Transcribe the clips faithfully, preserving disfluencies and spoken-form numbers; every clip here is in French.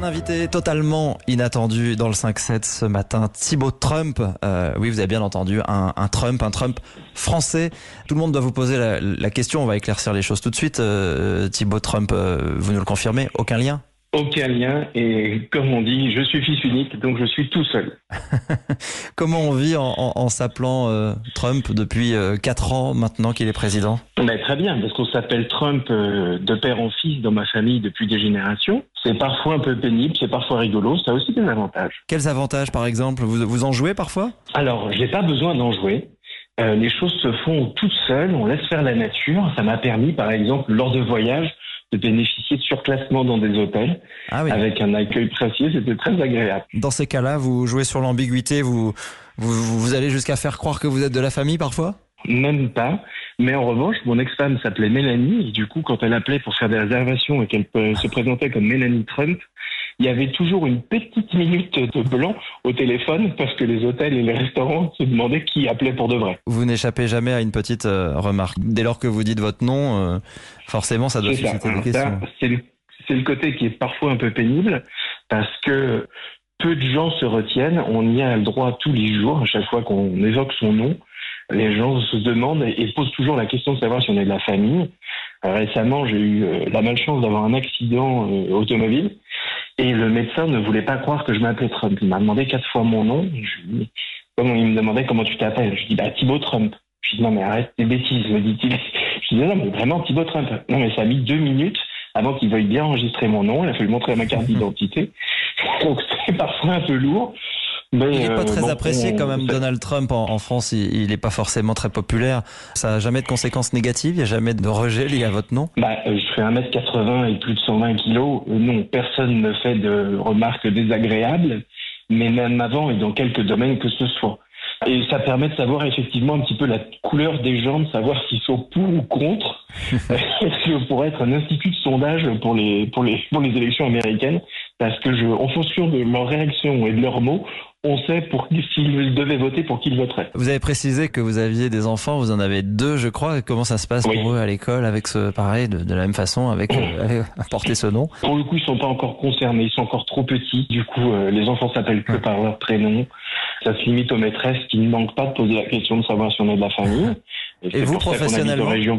Un invité totalement inattendu dans le cinq sept ce matin, Thibaut Trump. Euh, oui, vous avez bien entendu, un, un Trump, un Trump français. Tout le monde doit vous poser la, la question, on va éclaircir les choses tout de suite. Euh, Thibaut Trump, euh, vous nous le confirmez, aucun lien ? Aucun lien, et comme on dit, je suis fils unique, donc je suis tout seul. Comment on vit en, en, en s'appelant euh, Trump depuis euh, quatre ans maintenant qu'il est président ? Ben, très bien, parce qu'on s'appelle Trump euh, de père en fils dans ma famille depuis des générations. C'est parfois un peu pénible, c'est parfois rigolo, ça a aussi des avantages. Quels avantages par exemple ? Vous, vous en jouez parfois ? Alors, j'ai pas besoin d'en jouer. Euh, les choses se font toutes seules, on laisse faire la nature. Ça m'a permis, par exemple, lors de voyages, de bénéficier de surclassement dans des hôtels, ah oui, avec un accueil précieux, c'était très agréable. Dans ces cas-là, vous jouez sur l'ambiguïté, vous, vous, vous allez jusqu'à faire croire que vous êtes de la famille parfois ? Même pas, mais en revanche, mon ex-femme s'appelait Mélanie, et du coup, quand elle appelait pour faire des réservations et qu'elle se présentait comme Mélanie Trump, il y avait toujours une petite minute de blanc au téléphone parce que les hôtels et les restaurants se demandaient qui appelait pour de vrai. Vous n'échappez jamais à une petite euh, remarque. Dès lors que vous dites votre nom, euh, forcément, ça doit susciter des questions. Ça, c'est, le, c'est le côté qui est parfois un peu pénible parce que peu de gens se retiennent. On y a le droit tous les jours, à chaque fois qu'on évoque son nom. Les gens se demandent et posent toujours la question de savoir si on est de la famille. Euh, récemment, j'ai eu euh, la malchance d'avoir un accident euh, automobile et le médecin ne voulait pas croire que je m'appelais Trump. Il m'a demandé quatre fois mon nom. Je lui dis, comment il me demandait comment tu t'appelles. Je dis bah Thibaut Trump. Je dis non mais arrête tes bêtises, me dit-il. Je dis non mais vraiment Thibaut Trump. Non mais ça a mis deux minutes avant qu'il veuille bien enregistrer mon nom. Il a fallu montrer ma carte d'identité. Donc c'est parfois un peu lourd. Mais il n'est pas euh, très bon, apprécié on, quand même, ça... Donald Trump en, en France, il n'est pas forcément très populaire. Ça n'a jamais de conséquences négatives, il n'y a jamais de rejet lié à votre nom ? Bah, euh, je fais un mètre quatre-vingts et plus de cent vingt kilos. Euh, non, personne ne fait de remarques désagréables, mais même avant et dans quelques domaines que ce soit. Et ça permet de savoir effectivement un petit peu la couleur des gens, de savoir s'ils sont pour ou contre. Ce pourrait être un institut de sondage pour les, pour les, pour les élections américaines, parce que je, en fonction de leurs réactions et de leurs mots, on sait pour qui, s'ils devaient voter, pour qui ils voteraient. Vous avez précisé que vous aviez des enfants, vous en avez deux, je crois. Comment ça se passe oui. pour eux à l'école, avec ce pareil, de, de la même façon, avec euh, à porter ce nom ? Pour le coup, ils sont pas encore concernés, ils sont encore trop petits. Du coup, euh, les enfants s'appellent que par leur prénom. Ça se limite aux maîtresses qui ne manquent pas de poser la question de savoir si on est de la famille. Et, Et vous, professionnellement ?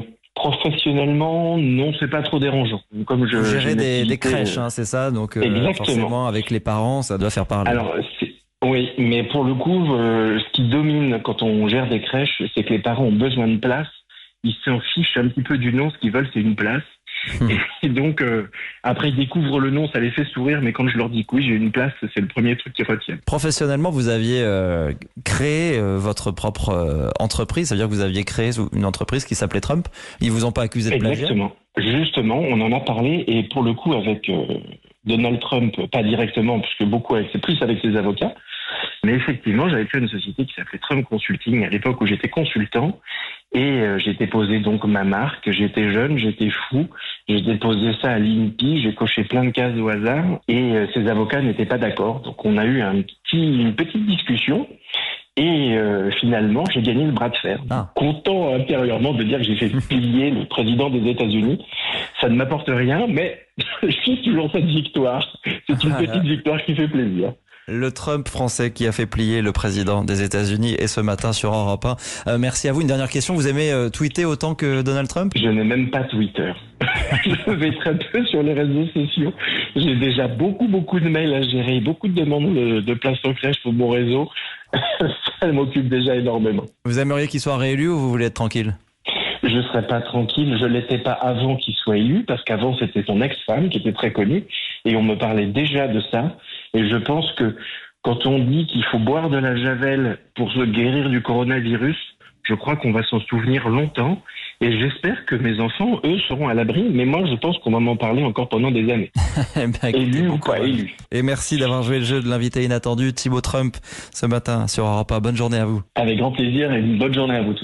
Professionnellement, non, c'est pas trop dérangeant. Comme je, vous gérez des, des crèches, hein, c'est ça ? Donc euh, forcément, avec les parents, ça doit faire parler. Alors, c'est... oui, mais pour le coup, euh, ce qui domine quand on gère des crèches, c'est que les parents ont besoin de place. Ils s'en fichent un petit peu du nom. Ce qu'ils veulent, c'est une place. Hum. Et donc, euh, après, ils découvrent le nom, ça les fait sourire. Mais quand je leur dis que oui, j'ai une place, c'est le premier truc qu'ils retiennent. Professionnellement, vous aviez euh, créé euh, votre propre euh, entreprise. Ça veut dire que vous aviez créé une entreprise qui s'appelait Trump. Ils vous ont pas accusé de plagiat ? Exactement. Justement, on en a parlé. Et pour le coup, avec euh, Donald Trump, pas directement, puisque beaucoup, c'est plus avec ses avocats. Mais effectivement, j'avais fait une société qui s'appelait Trump Consulting à l'époque où j'étais consultant et euh, j'ai déposé donc ma marque. J'étais jeune, j'étais fou, j'ai déposé ça à l'I N P I, j'ai coché plein de cases au hasard et euh, ces avocats n'étaient pas d'accord. Donc on a eu un petit, une petite discussion et euh, finalement j'ai gagné le bras de fer. Ah. Content intérieurement de dire que j'ai fait plier le président des États-Unis. Ça ne m'apporte rien, mais je suis toujours cette victoire. C'est une petite victoire qui fait plaisir. Le Trump français qui a fait plier le président des États-Unis et ce matin sur Europe un. Euh, merci à vous. Une dernière question. Vous aimez euh, tweeter autant que Donald Trump ? Je n'ai même pas Twitter. Je vais très peu sur les réseaux sociaux. J'ai déjà beaucoup, beaucoup de mails à gérer, beaucoup de demandes de, de place en crèche pour mon réseau. Ça m'occupe déjà énormément. Vous aimeriez qu'il soit réélu ou vous voulez être tranquille ? Je ne serais pas tranquille. Je ne l'étais pas avant qu'il soit élu, parce qu'avant, c'était son ex-femme qui était très connue, et on me parlait déjà de ça. Et je pense que quand on dit qu'il faut boire de la javel pour se guérir du coronavirus, je crois qu'on va s'en souvenir longtemps. Et j'espère que mes enfants, eux, seront à l'abri. Mais moi, je pense qu'on va m'en parler encore pendant des années. ben, élu ou pas élu. Et merci d'avoir joué le jeu de l'invité inattendu, Thibaut Trump, ce matin sur Europe un. Bonne journée à vous. Avec grand plaisir et une bonne journée à vous tous.